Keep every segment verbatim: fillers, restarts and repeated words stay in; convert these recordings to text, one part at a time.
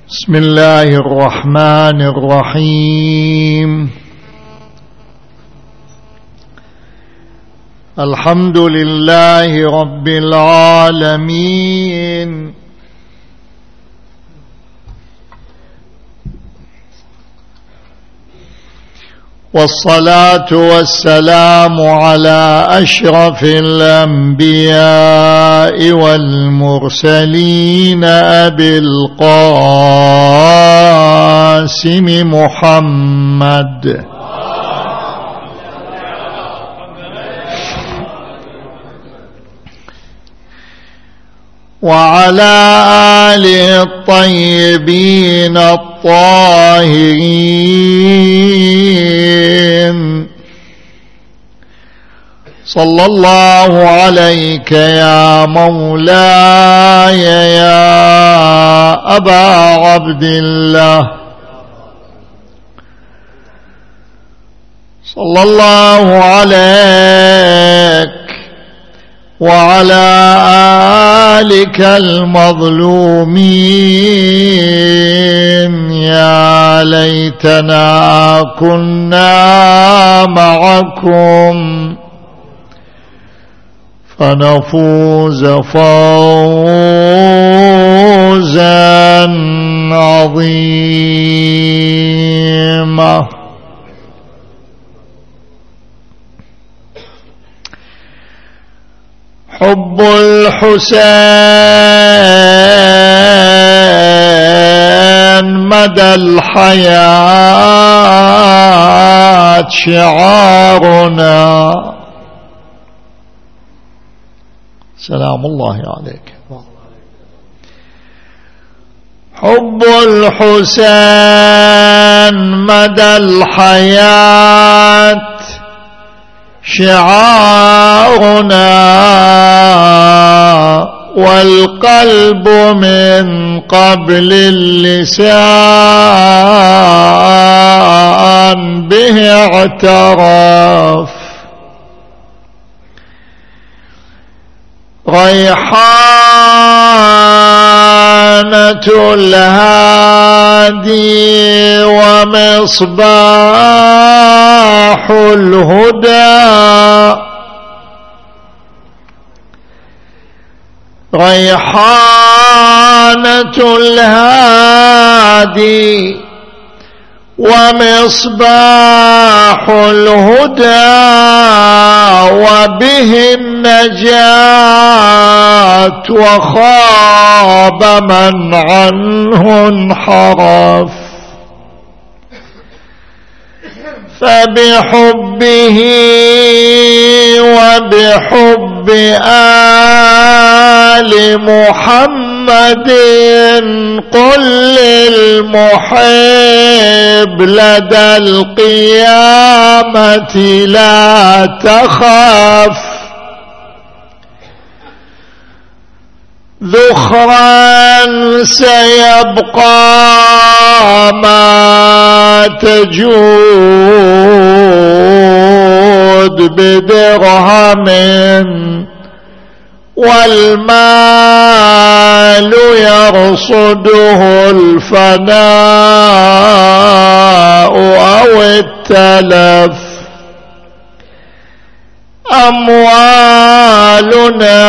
بسم الله الرحمن الرحيم. الحمد لله رب العالمين، والصلاة والسلام على أشرف الأنبياء والمرسلين أبي القاسم محمد وعلى آله الطيبين الطاهرين. صلى الله عليك يا مولاي يا أبا عبد الله، صلى الله عليك وعلى آلك المظلومين. يا ليتنا كنا معكم فنفوز فوزا عظيما. حب الحسين مدى الحياة شعارنا. سلام الله عليك. حب الحسين مدى الحياة شعارنا، والقلب من قبل اللسان به اعترف. ريحانة الهادي ومصباح الهدى، ريحانة الهادي ومصباح الهدى، وبه النجاة وخاب من عنه انحرف. فبحبه وبحب آل محمد قل للمحب لدى القيامة لا تخف. ذخرا سيبقى ما تجود بدرهم، والمال يرصده الفناء أو التلف. أموالنا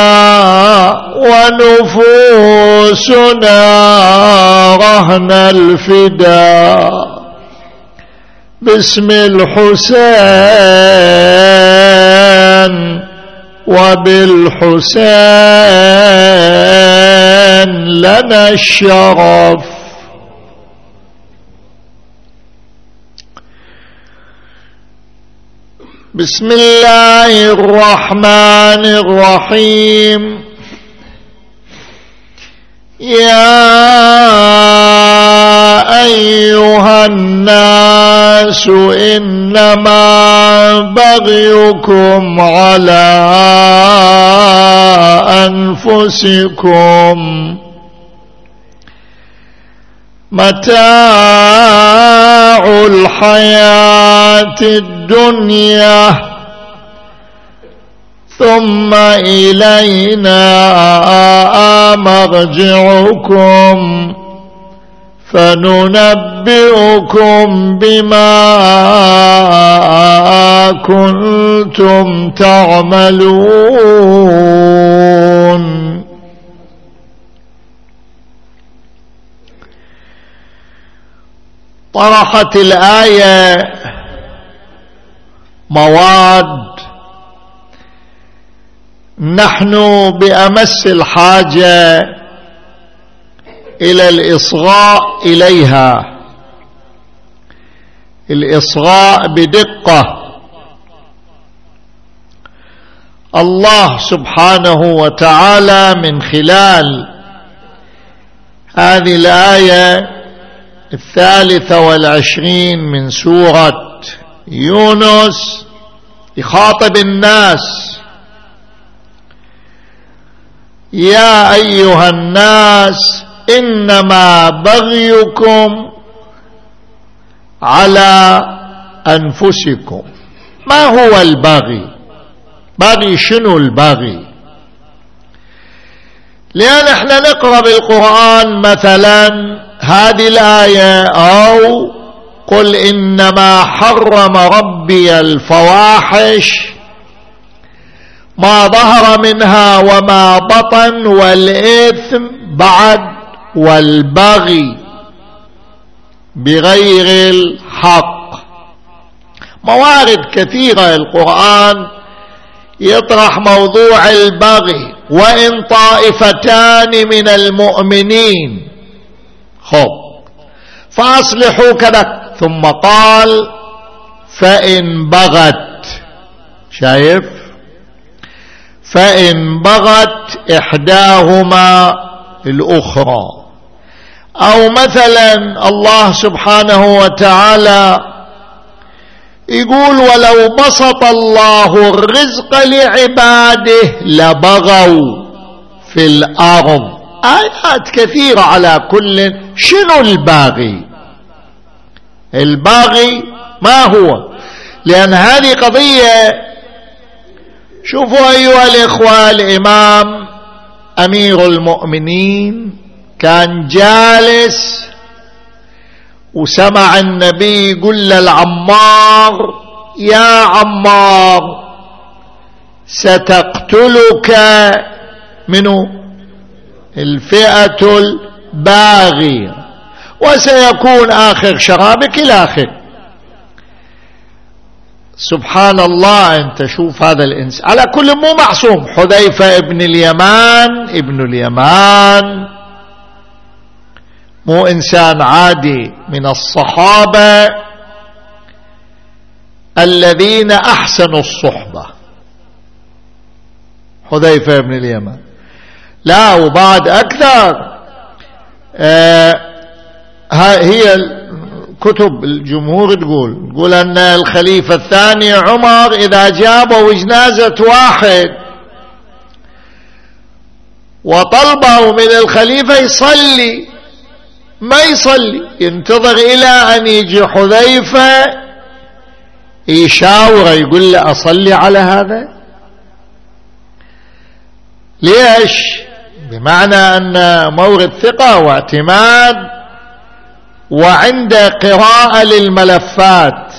ونفوسنا رهن الفداء باسم الحسين، وبالحسين لنا الشرف. بسم الله الرحمن الرحيم. يا أيها الناس إنما بغيكم على أنفسكم، متاع الحياة الدنيا ثم إلينا مرجعكم فننبئكم بما كنتم تعملون. طرحت الآية مواد نحن بأمس الحاجة إلى الإصغاء إليها، الإصغاء بدقة. الله سبحانه وتعالى من خلال هذه الآية الثالثة والعشرين من سورة يونس يخاطب الناس: يا أيها الناس إنما بغيكم على أنفسكم. ما هو البغي؟ بغي شنو البغي؟ لأن احنا نقرأ بالقرآن مثلا هذه الآية: أو قل إنما حرم ربي الفواحش ما ظهر منها وما بطن والإثم بعد والبغي بغير الحق. موارد كثيرة القرآن يطرح موضوع البغي: وإن طائفتان من المؤمنين خب فأصلحوا كذا، ثم قال فإن بغت، شايف؟ فإن بغت إحداهما الأخرى. أو مثلا الله سبحانه وتعالى يقول: ولو بسط الله الرزق لعباده لبغوا في الأرض. آيات كثيرة. على كل شنو الباغي؟ الباغي ما هو؟ لأن هذه قضية. شوفوا أيها الإخوة، الإمام أمير المؤمنين كان جالس وسمع النبي يقول للعمار: يا عمار ستقتلك منه الفئة الباغية وسيكون آخر شرابك إلى آخر. سبحان الله. أنت شوف هذا الإنسان على كل مو معصوم. حذيفة ابن اليمان ابن اليمان مو إنسان عادي، من الصحابة الذين أحسنوا الصحبة. حذيفة ابن اليمان. لا وبعد أكثر. آه هي كتب الجمهور تقول تقول أن الخليفة الثاني عمر إذا جابوا جنازة واحد وطلبوا من الخليفة يصلي، ما يصلي، ينتظر إلى أن يجي حذيفة يشاور يقول له: أصلي على هذا؟ ليش؟ بمعنى أن مورد ثقة واعتماد، وعند قراءة للملفات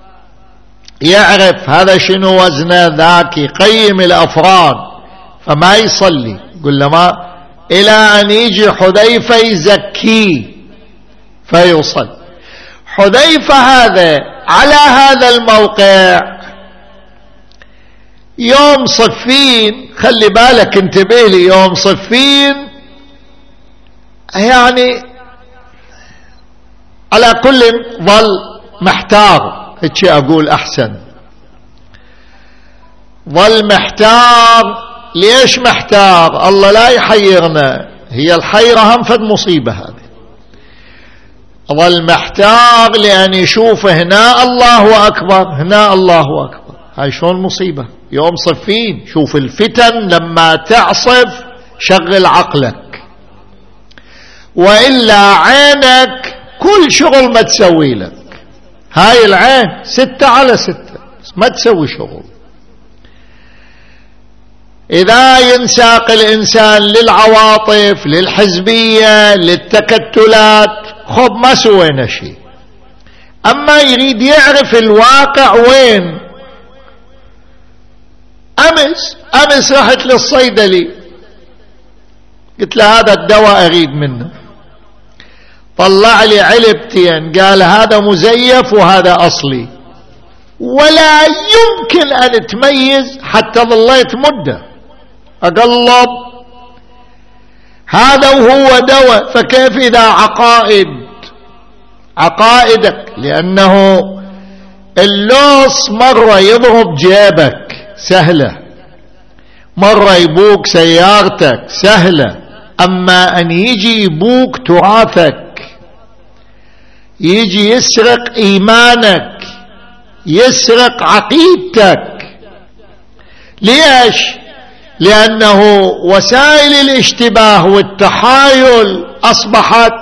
يعرف هذا شنو وزنه، ذاك يقيم الأفراد، فما يصلي. يقول له ما إلى أن يجي حذيفة يزكيه فيصل. حذيفة هذا على هذا الموقع يوم صفين، خلي بالك انتبه لي، يوم صفين يعني على كل ظل محتار، هيك أقول أحسن، ظل محتار. ليش محتار؟ الله لا يحيرنا، هي الحيرة هم فد مصيبة. هذه ظل محتار لأن يشوف هنا الله أكبر، هنا الله أكبر. هاي شلون مصيبة؟ يوم صفين. شوف الفتن لما تعصف شغل عقلك، وإلا عينك كل شغل ما تسوي لك. هاي العين ستة على ستة ما تسوي شغل. إذا ينساق الإنسان للعواطف، للحزبية، للتكتلات، خب ما سوينا شيء. أما يريد يعرف الواقع وين. أمس أمس رحت للصيدلي قلت له هذا الدواء أريد منه، طلع لي علبتين قال هذا مزيف وهذا أصلي، ولا يمكن أن تميز. حتى ظليت مدة أقلب هذا وهو دواء، فكيف إذا عقائد عقائدك؟ لأنه اللص مرة يضرب جيبك سهلة، مرة يبوك سيارتك سهلة، أما أن يجي يبوك تراثك، يجي يسرق إيمانك، يسرق عقيدتك. ليش؟ لأنه وسائل الاشتباه والتحايل أصبحت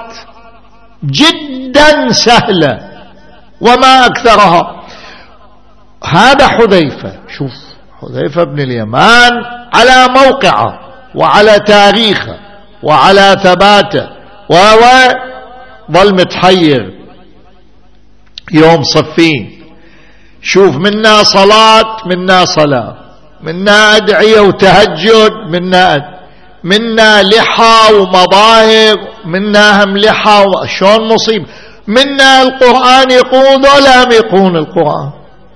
جدا سهلة وما أكثرها. هذا حذيفة، شوف حذيفة بن اليمان على موقعه وعلى تاريخه وعلى ثباته، وهو ظل متحير يوم صفين. شوف منا صلاة منا صلاة، منا أدعية وتهجد، منا أد... منا لحى ومظاهر، منا هم لحى شلون مصيب، منا القرآن يقول ولا يقول القرآن.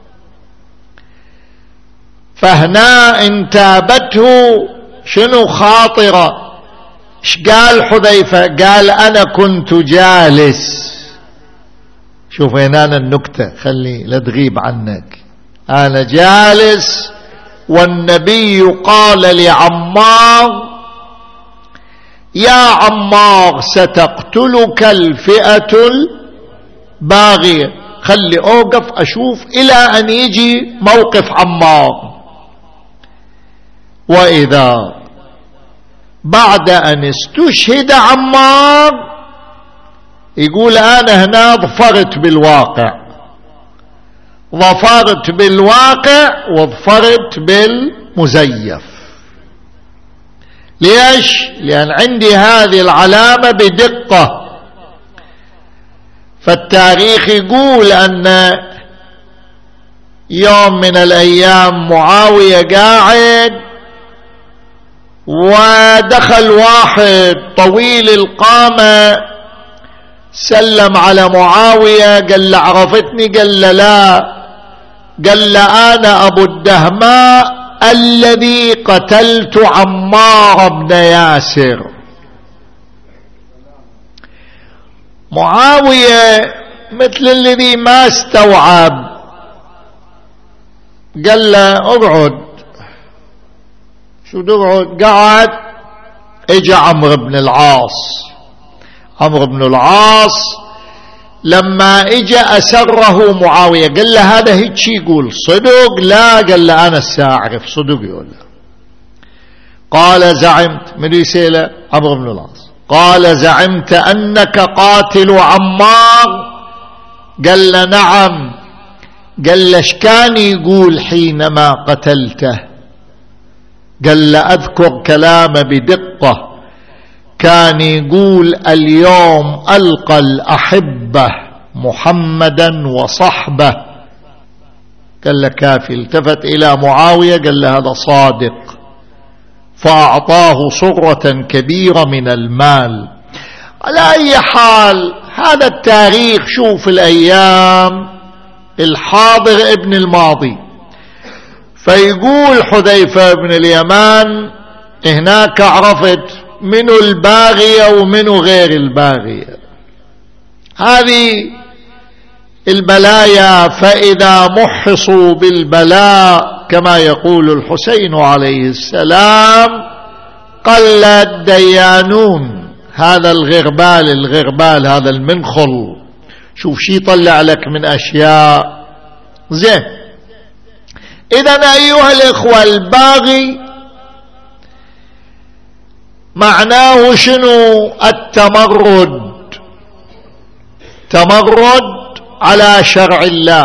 فهنا انتابته شنو خاطرة. ايش قال حذيفة؟ قال أنا كنت جالس. شوف هنا النكتة، خلي لا تغيب عنك. أنا جالس والنبي قال لعمار يا عمار ستقتلك الفئة الباغية. خلي أوقف أشوف إلى أن يجي موقف عمار. وإذا بعد أن استشهد عمار يقول أنا هنا ظفرت بالواقع، ظفرت بالواقع وظفرت بالمزيف. ليش؟ لأن عندي هذه العلامة بدقة. فالتاريخ يقول أن يوم من الأيام معاوية قاعد ودخل واحد طويل القامة سلم على معاوية، قال له عرفتني؟ قال له لا. قال له أنا أبو الدهماء الذي قتلت عمار بن ياسر. معاوية مثل الذي ما استوعب، قال له اقعد. شو تقعد؟ قعد. اجى عمرو بن العاص. عمرو بن العاص لما اجى اسره معاوية قال له هذا هيك يقول صدق؟ لا. قال له انا ساعرف صدق يقول له. قال زعمت؟ من يسأله؟ عمرو بن العاص. قال زعمت انك قاتل عمار؟ قال له نعم. قال له ايش كان يقول حينما قتلته؟ قال له اذكر كلامه بدقة، كان يقول اليوم ألقى الأحبة محمدا وصحبه. قال له كافي. التفت إلى معاوية قال له هذا صادق، فأعطاه صرة كبيرة من المال. على أي حال هذا التاريخ، شوف الأيام الحاضر ابن الماضي. فيقول حذيفة بن اليمان هناك عرفت منو الباغية ومنو غير الباغية. هذه البلايا فإذا محصوا بالبلاء كما يقول الحسين عليه السلام قل الديانون. هذا الغربال الغربال هذا المنخل، شوف شي طلع لك من أشياء زين. إذن أيها الإخوة الباغي معناه شنو؟ التمرد، تمرد على شرع الله،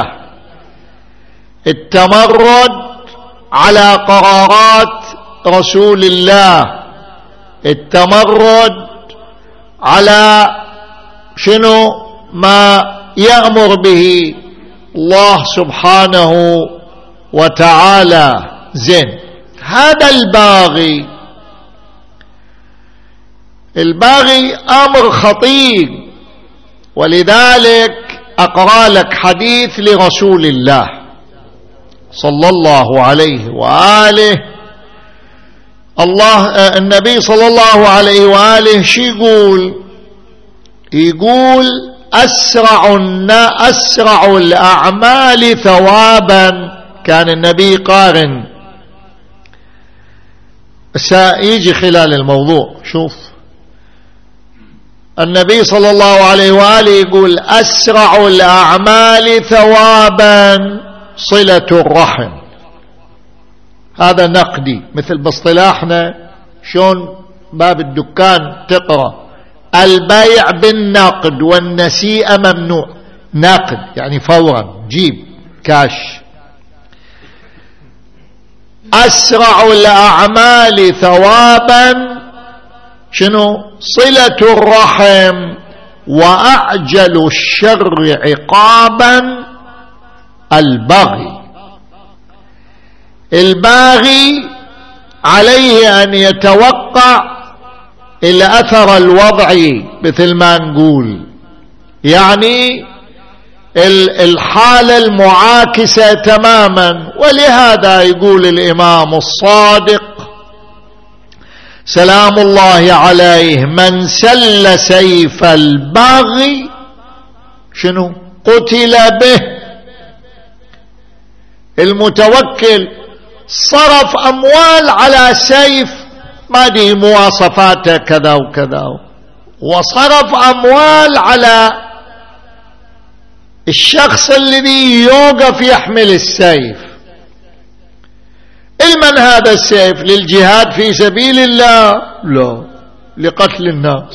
التمرد على قرارات رسول الله، التمرد على شنو ما يأمر به الله سبحانه وتعالى. زين، هذا الباغي الباغي أمر خطير، ولذلك أقرأ لك حديث لرسول الله صلى الله عليه وآله. الله النبي صلى الله عليه وآله شو يقول؟ يقول أسرع أسرع الأعمال ثوابا. كان النبي قارن، سيجي خلال الموضوع. شوف النبي صلى الله عليه وآله يقول أسرع الأعمال ثوابا صلة الرحم. هذا نقدي، مثل باصطلاحنا شون باب الدكان تقرأ البيع بالنقد والنسيئة ممنوع. نقد يعني فورا جيب كاش. أسرع الأعمال ثوابا شنو؟ صلة الرحم، وأعجل الشر عقابا البغي. الباغي عليه أن يتوقع الأثر الوضعي مثل ما نقول، يعني الحالة المعاكسة تماما. ولهذا يقول الإمام الصادق سلام الله عليه من سل سيف الباغي شنو؟ قتل به. المتوكل صرف أموال على سيف ما دي مواصفاته كذا وكذا، وصرف أموال على الشخص الذي يوقف يحمل السيف. المن هذا السيف؟ للجهاد في سبيل الله؟ لا، لقتل الناس،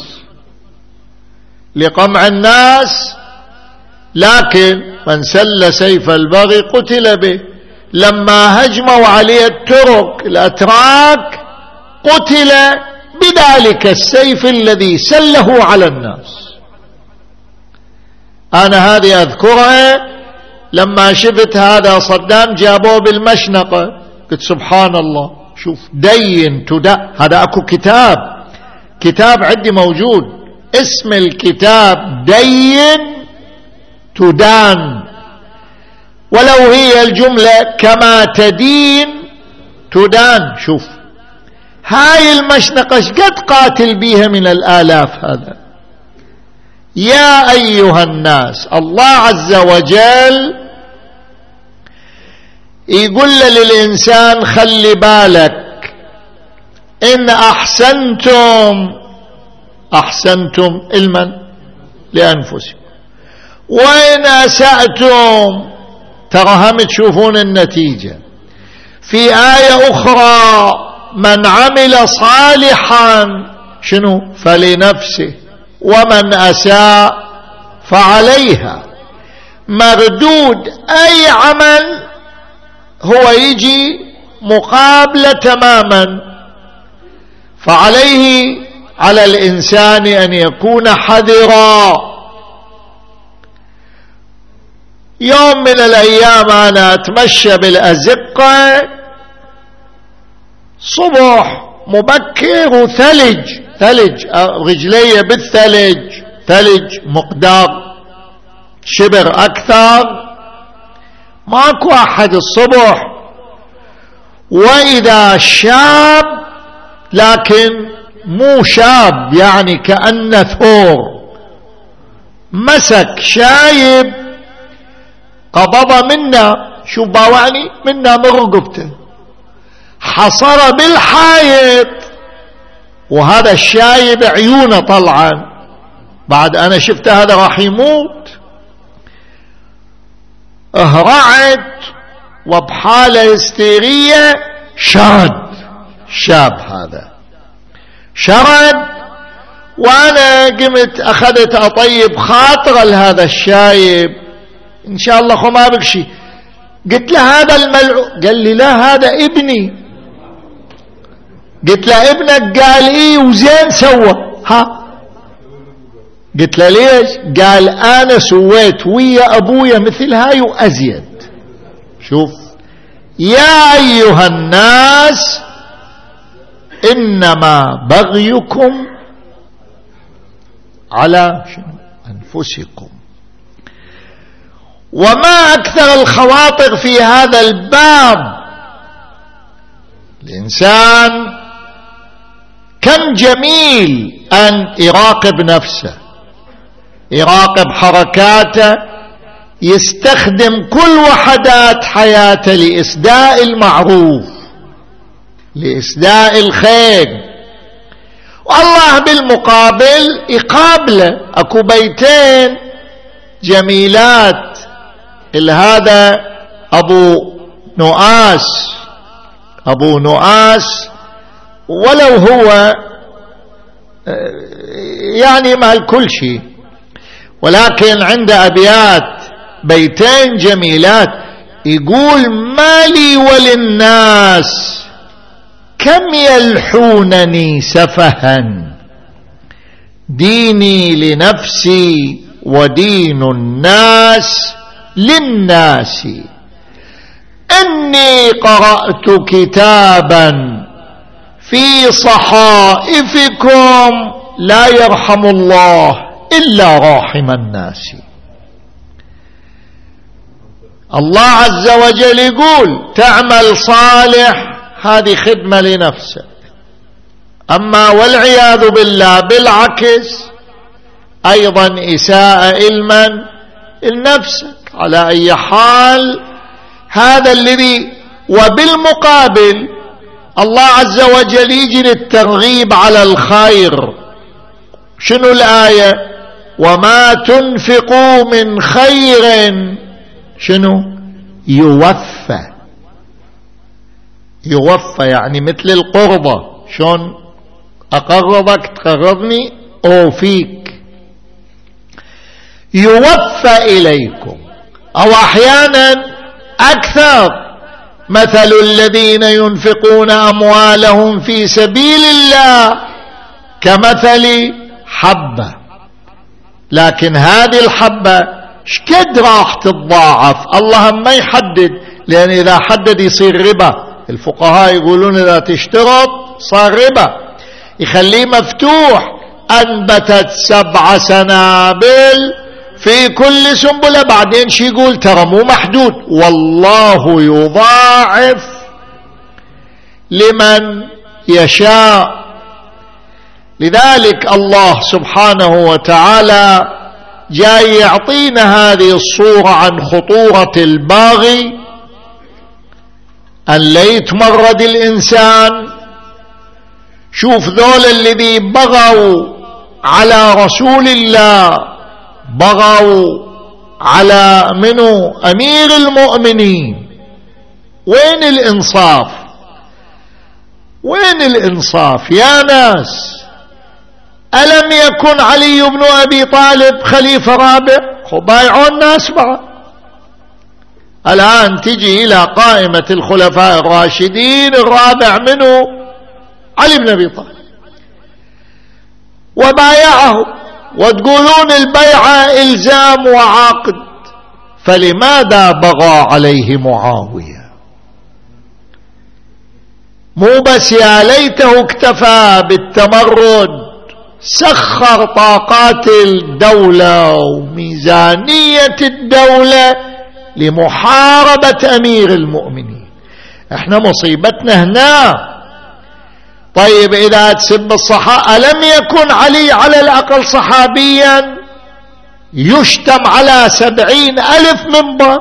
لقمع الناس. لكن من سل سيف البغي قتل به. لما هجموا عليه الترك الأتراك قتل بذلك السيف الذي سله على الناس. أنا هذه أذكرها لما شفت هذا صدام جابوه بالمشنقة، قلت سبحان الله، شوف دين تدا. هذا أكو كتاب كتاب عندي موجود، اسم الكتاب دين تدان، ولو هي الجملة كما تدين تدان. شوف هاي المشنقة قد قاتل بيها من الآلاف. هذا يا أيها الناس، الله عز وجل يقول للإنسان خلي بالك، إن أحسنتم أحسنتم المن لأنفسكم، وإن أسأتم ترى هم تشوفون النتيجة. في آية أخرى من عمل صالحا شنو؟ فلنفسه، ومن أساء فعليها. مردود أي عمل هو يجي مقابلة تماما. فعليه على الإنسان أن يكون حذرا. يوم من الأيام أنا أتمشى بالأزقة صبح مبكر وثلج ثلج رجلي بالثلج، ثلج مقدار شبر أكثر، ماكو أحد الصبح. وإذا شاب، لكن مو شاب يعني كأنه ثور، مسك شايب قبض منا، شو باوعني منا من رقبته، حصر بالحائط. وهذا الشايب عيونه طلعا، بعد أنا شفت هذا راح يموت. اهرعت وبحالة هستيرية شرد شاب، هذا شرد. وأنا قمت أخذت أطيب خاطر لهذا الشايب، إن شاء الله خو ما بكشي. قلت له هذا الملعون، قال لي لا هذا ابني. قلت له ابنك؟ قال إيه وزين سوى. ها قلت له ليش؟ قال أنا سويت ويا أبويا مثل هاي وأزيد. شوف، يا أيها الناس إنما بغيكم على أنفسكم. وما أكثر الخواطر في هذا الباب. الإنسان كم جميل أن يراقب نفسه، يراقب حركاته، يستخدم كل وحدات حياته لإسداء المعروف، لإسداء الخير، والله بالمقابل يقابله. أكو بيتين جميلات، هذا أبو نؤاس، أبو نؤاس ولو هو يعني مال كل شيء، ولكن عند أبيات بيتين جميلات يقول: ما لي وللناس كم يلحونني سفها، ديني لنفسي ودين الناس للناس، إني قرأت كتابا في صحائفكم لا يرحم الله إلا راحم الناس. الله عز وجل يقول: تعمل صالح، هذه خدمة لنفسك. أما والعياذ بالله بالعكس أيضا إساءة إلما لنفسك. على أي حال هذا الذي، وبالمقابل الله عز وجل يجي للترغيب على الخير. شنو الآية؟ وما تنفقوا من خير شنو؟ يوفى. يوفى يعني مثل القرضة، شون أقرضك تقرضني أوفيك. يوفى إليكم، أو أحيانا أكثر: مثل الذين ينفقون أموالهم في سبيل الله كمثل حبة. لكن هذه الحبة شكد راح تتضاعف؟ الله ما يحدد، لأن إذا حدد يصير ربا. الفقهاء يقولون إذا تشترط صار ربا. يخليه مفتوح: أنبتت سبع سنابل في كل سنبلة. بعدين شي يقول؟ ترى مو محدود، والله يضاعف لمن يشاء. لذلك الله سبحانه وتعالى جاي يعطينا هذه الصورة عن خطورة الباغي، أن لا يتمرد الإنسان. شوف ذول الذي بغوا على رسول الله، بغوا على منو؟ أمير المؤمنين. وين الإنصاف؟ وين الإنصاف يا ناس؟ ألم يكن علي بن أبي طالب خليفة رابع؟ بايعوا الناس بعد. الآن تجي إلى قائمة الخلفاء الراشدين، الرابع منه علي بن أبي طالب، وبايعه، وتقولون البيعة إلزام وعقد. فلماذا بغى عليه معاوية؟ مو بس يا ليته اكتفى بالتمرد، سخر طاقات الدولة وميزانية الدولة لمحاربة أمير المؤمنين. احنا مصيبتنا هنا. طيب إذا تسب الصحابة، ألم يكن علي على الأقل صحابيا يشتم على سبعين ألف منبر؟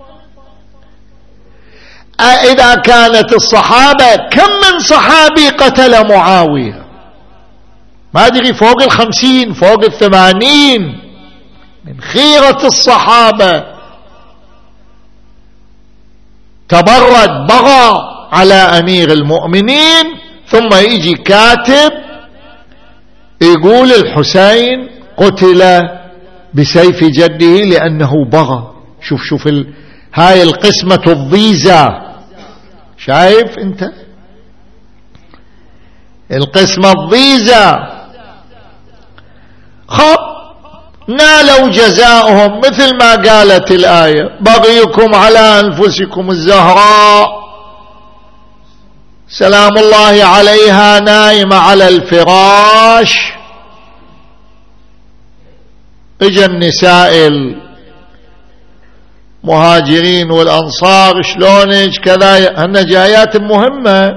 إذا كانت الصحابة، كم من صحابي قتل معاوية؟ ما أدري، فوق الخمسين، فوق الثمانين، من خيرة الصحابة. تبرد، بغى على أمير المؤمنين، ثم يجي كاتب يقول الحسين قتل بسيف جده لأنه بغى. شوف شوف ال... هاي القسمة الضيزة، شايف انت القسمة الضيزة؟ خب نالوا جزاؤهم مثل ما قالت الآية: بغيكم على أنفسكم. الزهراء سلام الله عليها نايمة على الفراش، اجا النساء المهاجرين والأنصار: شلونك كذا، هن جايات مهمة.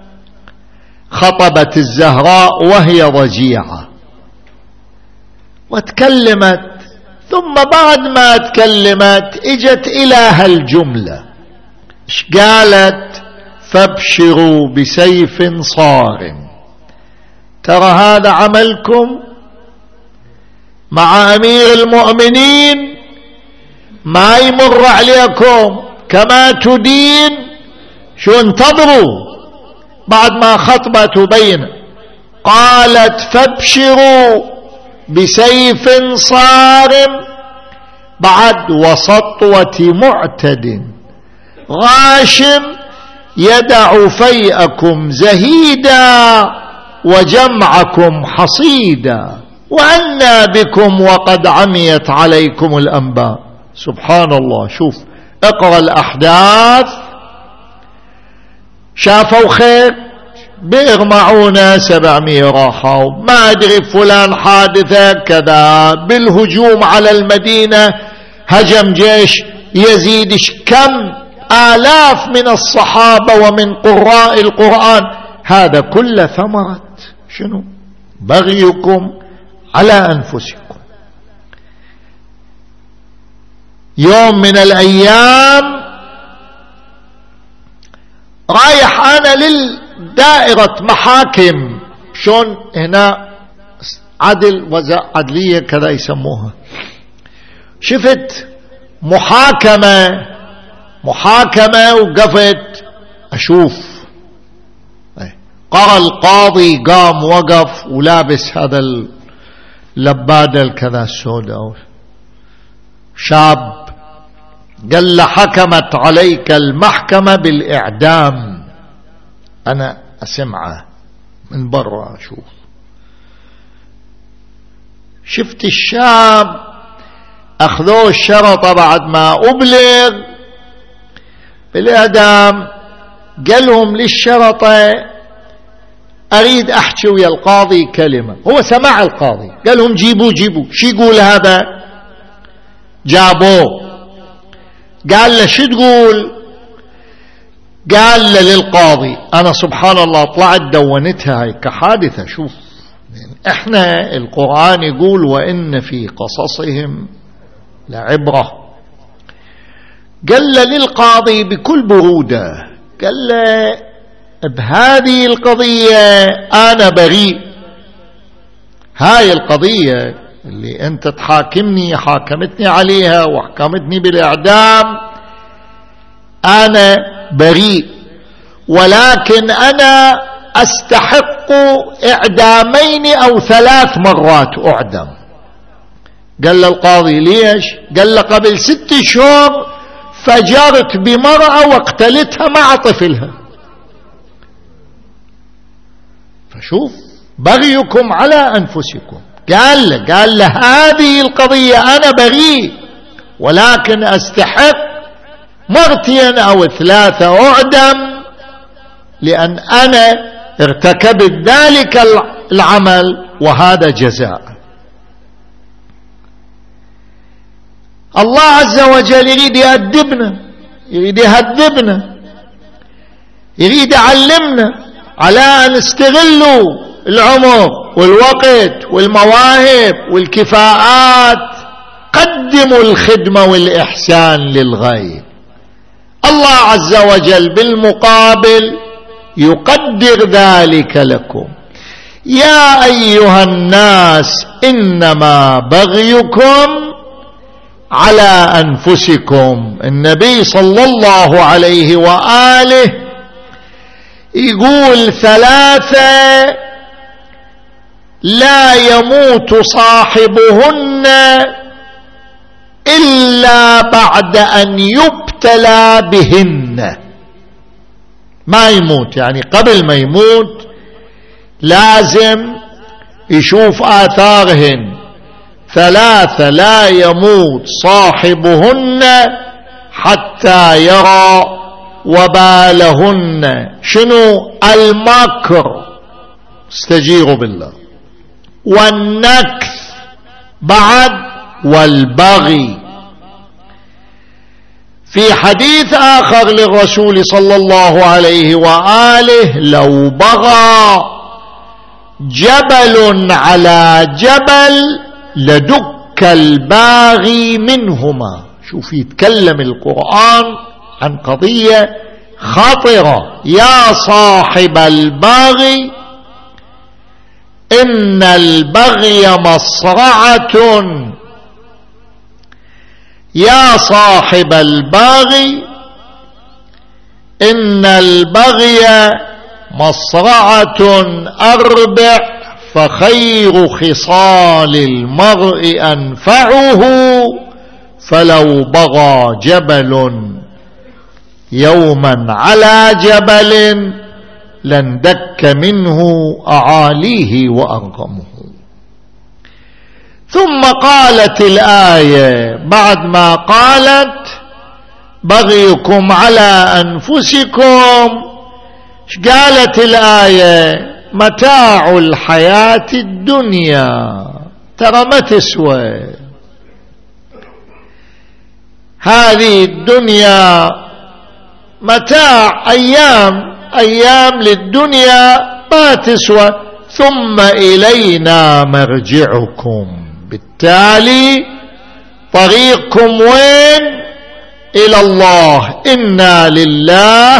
خطبت الزهراء وهي ضجيعة وتكلمت، ثم بعد ما تكلمت اجت إلى هالجملة. ايش قالت؟ فابشروا بسيف صارم. ترى هذا عملكم مع أمير المؤمنين، ما يمر عليكم كما تدين. شو انتظروا؟ بعد ما خطبت وبين قالت: فابشروا بسيف صارم، بعد وسطوة معتد غاشم يدع فيئكم زهيدا وجمعكم حصيدا، وأنى بكم وقد عميت عليكم الأنباء. سبحان الله. شوف، اقرأ الأحداث. شافوا خير، بئر معونة سبعمية راحوا، ما أدري فلان حادثة كذا، بالهجوم على المدينة هجم جيش يزيد، كم آلاف من الصحابة ومن قراء القرآن. هذا كل ثمرة شنو؟ بغيكم على أنفسكم. يوم من الأيام رايح أنا للدائرة محاكم، شون هنا عدل وزع عدلية كذا يسموها، شفت محاكمة محاكمة وقفت أشوف. قرأ القاضي قام وقف ولابس هذا اللبادة الكذا السوداء، شاب، قال له: حكمت عليك المحكمة بالإعدام. أنا أسمعه من برا أشوف. شفت الشاب أخذوه الشرطة بعد ما أبلغ بالإعدام، قالهم للشرطة: أريد أحكي ويا القاضي كلمة. هو سمع القاضي، قالهم: جيبوا جيبوا. شو يقول هذا؟ جابوه. قال له: شو تقول؟ قال له للقاضي: أنا سبحان الله طلعت دونتها هاي كحادثة. شوف، احنا القرآن يقول: وإن في قصصهم لعبرة. قال له للقاضي بكل برودة، قال له: بهذه القضية أنا بريء. هاي القضية اللي أنت تحاكمني حاكمتني عليها وحكمتني بالإعدام، أنا بريء، ولكن أنا أستحق إعدامين أو ثلاث مرات أعدم. قال له القاضي: ليش؟ قال له: قبل ست شهور فجرت بمرأة واقتلتها مع طفلها. فشوف، بغيكم على أنفسكم. قال له قال له هذه القضية أنا بريء، ولكن أستحق مرتين أو ثلاثة أعدم، لأن أنا ارتكبت ذلك العمل وهذا جزاء. الله عز وجل يريد يأدبنا، يريد يهذبنا، يريد يعلمنا على أن نستغلوا العمر والوقت والمواهب والكفاءات. قدموا الخدمة والإحسان للغير. الله عز وجل بالمقابل يقدر ذلك لكم. يا أيها الناس إنما بغيكم على أنفسكم. النبي صلى الله عليه وآله يقول ثلاثة لا يموت صاحبهن إلا بعد أن يبتلى بهن. ما يموت يعني قبل ما يموت لازم يشوف آثارهن ثلاثة لا يموت صاحبهن حتى يرى وبالهن. شنو؟ المكر، استجيروا بالله، والنكث بعد، والبغي. في حديث آخر للرسول صلى الله عليه وآله: لو بغى جبل على جبل لدك الباغي منهما. شوف، يتكلم القرآن عن قضية خطرة. يا صاحب البغي إن البغي مصرعة، يا صاحب البغي إن البغي مصرعة أربع، فخير خصال المرء أنفعه، فلو بغى جبل يوما على جبل لاندك منه أعاليه وأرغمه. ثم قالت الآية بعد ما قالت بغيكم على أنفسكم، قالت الآية: متاع الحياة الدنيا، ترى ما تسوى هذه الدنيا، متاع أيام أيام للدنيا ما تسوى، ثم إلينا مرجعكم. بالتالي طريقكم وين؟ إلى الله. إنا لله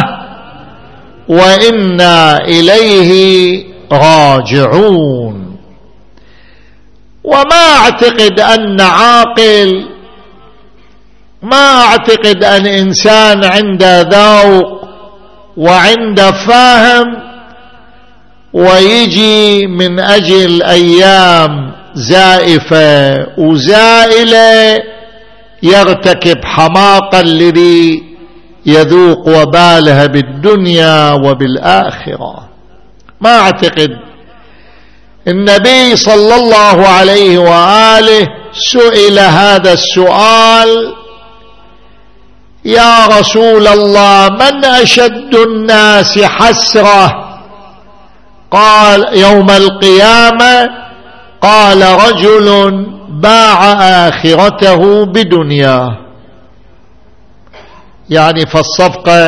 وإنا إليه راجعون. وما أعتقد أن عاقل، ما أعتقد أن إنسان عنده ذوق وعنده فهم ويجي من أجل أيام زائفة وزائلة يرتكب حماقة الذي يذوق وبالها بالدنيا وبالآخرة. ما أعتقد. النبي صلى الله عليه وآله سئل هذا السؤال: يا رسول الله، من أشد الناس حسرة؟ قال: يوم القيامة. قال: رجل باع آخرته بدنياه. يعني فالصفقة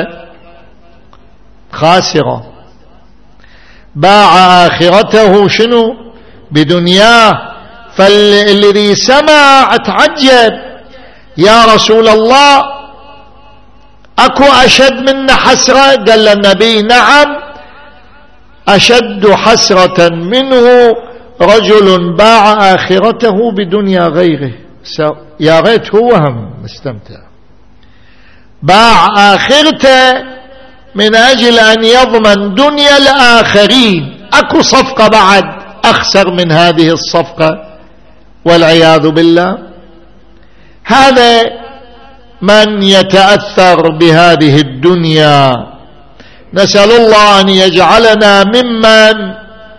خاسرة. باع آخرته شنو؟ بدنياه. فالذي سمع اتعجب: يا رسول الله، أكو أشد من حسرة؟ قال النبي: نعم، أشد حسرة منه رجل باع آخرته بدنيا غيره. يا ريت هو هم مستمتع، باع آخرته من أجل أن يضمن دنيا الآخرين. أكو صفقة بعد أخسر من هذه الصفقة والعياذ بالله. هذا من يتأثر بهذه الدنيا. نسأل الله أن يجعلنا ممن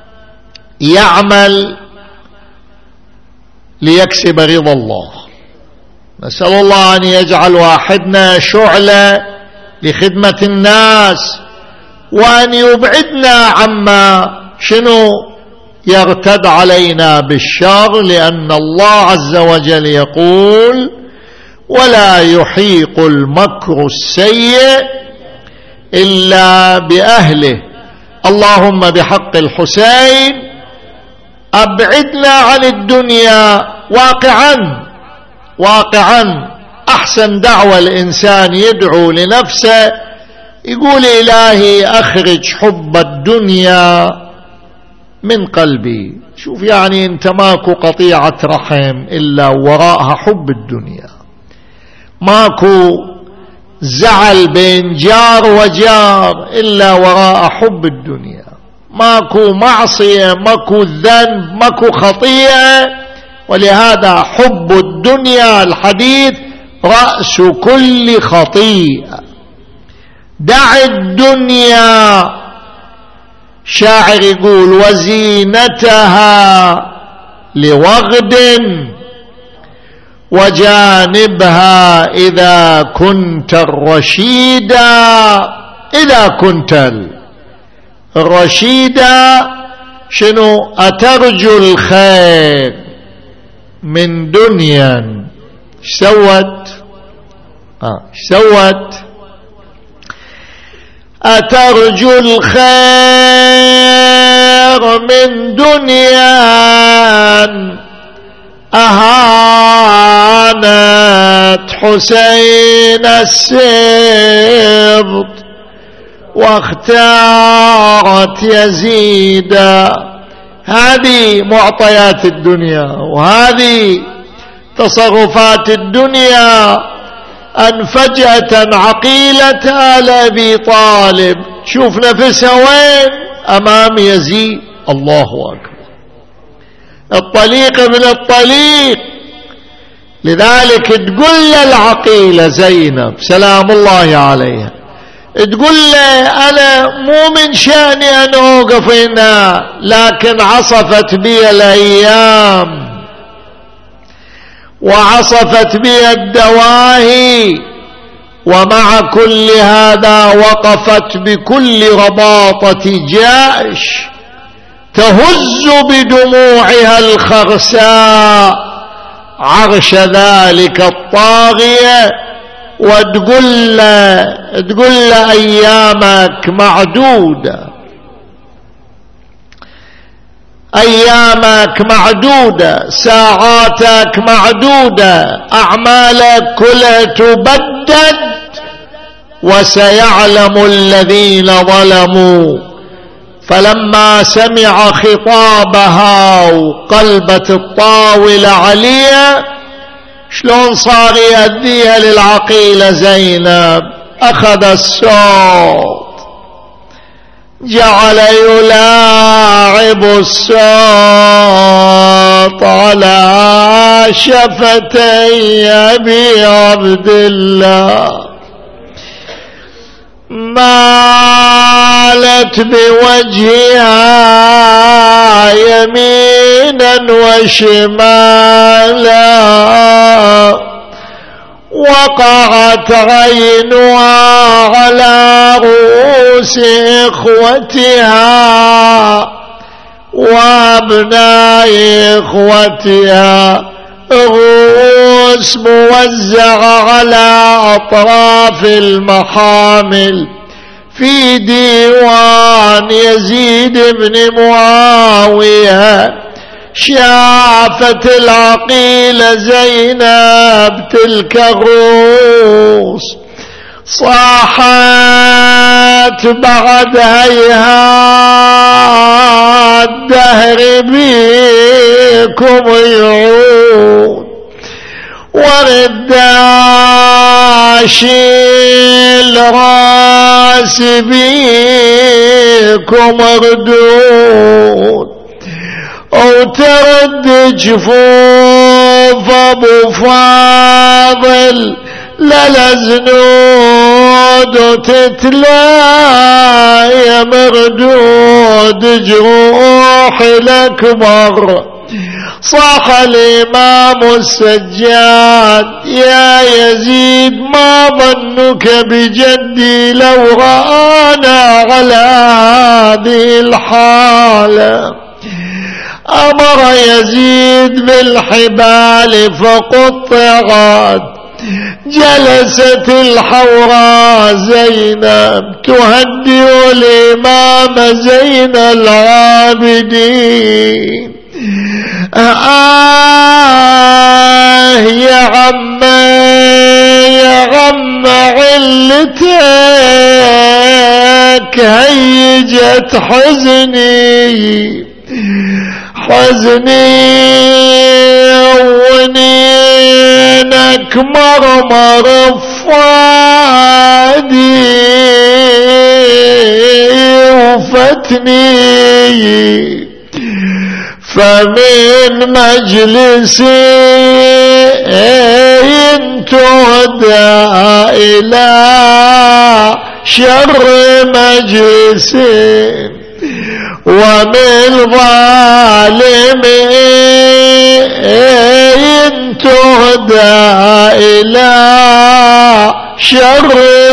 يعمل ليكسب رضا الله. نسأل الله أن يجعل واحدنا شعلة لخدمة الناس، وأن يبعدنا عما شنو يرتد علينا بالشر، لأن الله عز وجل يقول: ولا يحيق المكر السيء إلا بأهله. اللهم بحق الحسين أبعدنا عن الدنيا. واقعا واقعا أحسن دعوة الإنسان يدعو لنفسه، يقول: إلهي أخرج حب الدنيا من قلبي. شوف، يعني انت ماكو قطيعة رحم إلا وراءها حب الدنيا، ماكو زعل بين جار وجار إلا وراء حب الدنيا، ماكو معصية، ماكو ذنب، ماكو خطيئة. ولهذا حب الدنيا الحديث رأس كل خطيئة. دع الدنيا، شاعر يقول: وزينتها لوغد وجانبها إذا كنت الرشيدا. إذا كنت الرشيدا شنو؟ أترجو الخير من دنيا. ايش سوت؟ اه ايش سوت؟ أترجو الخير من دنيا أهانت حسين السبط واختارت يزيدا. هذه معطيات الدنيا وهذه تصرفات الدنيا. أن فجأة عقيلة آل أبي طالب شوف نفسها وين؟ أمام يزيد. الله أكبر. الطليق ابن الطليق. لذلك تقول العقيلة زينب سلام الله عليها، تقول له أنا مو من شأني أن أوقف هنا، لكن عصفت بي الأيام وعصفت بي الدواهي، ومع كل هذا وقفت بكل رباطة جأش تهز بدموعها الخرساء عرش ذلك الطاغية، وتقول له تقول له أيامك معدودة، أيامك معدودة، ساعاتك معدودة، أعمالك كلها تبدد، وسيعلم الذين ظلموا. فلما سمع خطابها وقلبت الطاولة عليها، شلون صار يأذيها للعقيلة زينب؟ أخذ الصوت جعل يلاعب الصوت على شفتي أبي عبد الله، مالت بوجهها يمينا وشمالا، وقعت عينها على رؤوس إخوتها وأبناء إخوتها، رؤوس موزعة على أطراف المحامل في ديوان يزيد بن معاوية. شافت العقيلة زينب تلك الرؤوس، صاحت بعد هيهات دهر بيكم يعود، ورداشي الراس بيكم ردود، وترد جفوف ابو فاضل للزنود، وتتلايا مردود جروح الاكبر. صاح الامام السجاد يا يزيد ما ظنك بجدي لو رآنا على هذه الحالة؟ أمر يزيد بالحبال فقطعت، جلست الحوراء زينب تهدئ الإمام زين العابدين. آه يا عم يا عم علتك هيجت حزني حزني، ونينك مرمر فادي وفتني، فمن مجلسي تهدى إلى شر مجلس، ومن ظالم تهدى إلى شر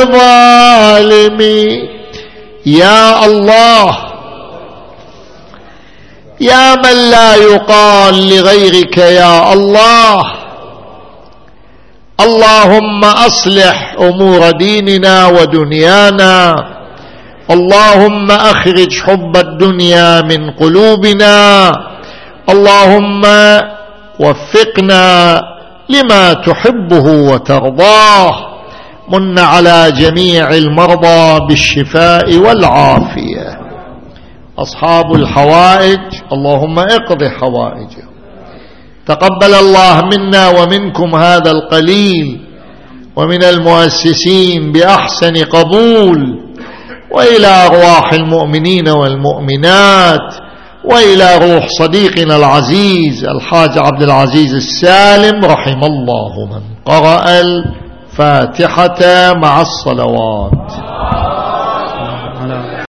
ظالمي. يا الله يا من لا يقال لغيرك يا الله، اللهم أصلح أمور ديننا ودنيانا، اللهم أخرج حب الدنيا من قلوبنا، اللهم وفقنا لما تحبه وترضاه، من على جميع المرضى بالشفاء والعافية. أصحاب الحوائج اللهم اقض حوائجهم. تقبل الله منا ومنكم هذا القليل، ومن المؤسسين بأحسن قبول، وإلى أرواح المؤمنين والمؤمنات، وإلى روح صديقنا العزيز الحاج عبد العزيز السالم رحم الله من قرأ الفاتحة مع الصلوات.